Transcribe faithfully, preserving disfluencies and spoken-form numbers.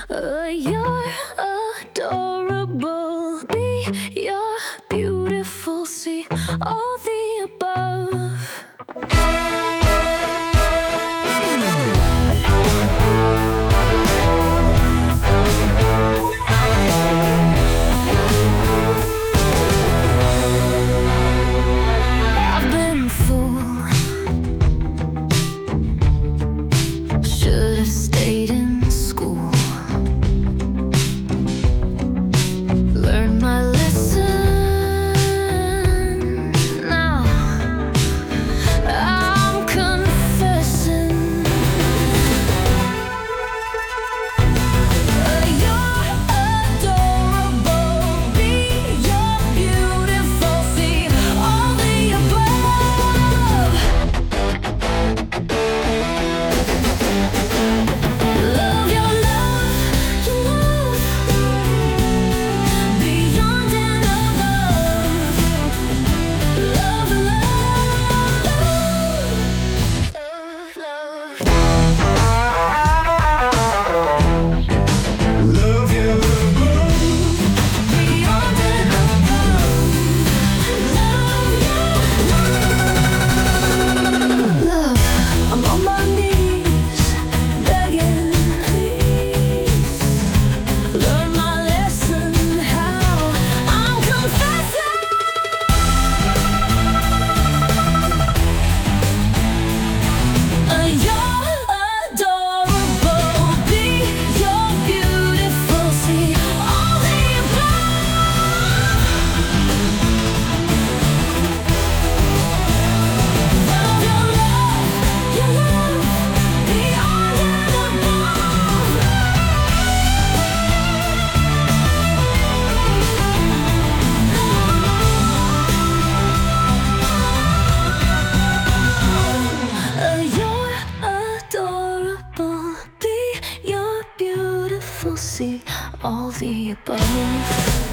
Uh, you're adorable. Be you're beautiful. See all the above. I've been a fool. Should have stayed in school. Learn my lesson. Now I'm confessing. Uh, you're adorable. Be you're beautiful. See all the above. Love your love, your love, beyond and above. Love, love, love, love. Love you Beyond and above. Love, love. I'm on my knees, begging, please. Learn my lesson, how I'm confessing. Uh, you're adorable. Be you're beautiful. See all the above. Love your love, your love, beyond and above. Uh, you're adorable. Be you're beautiful. See all the above.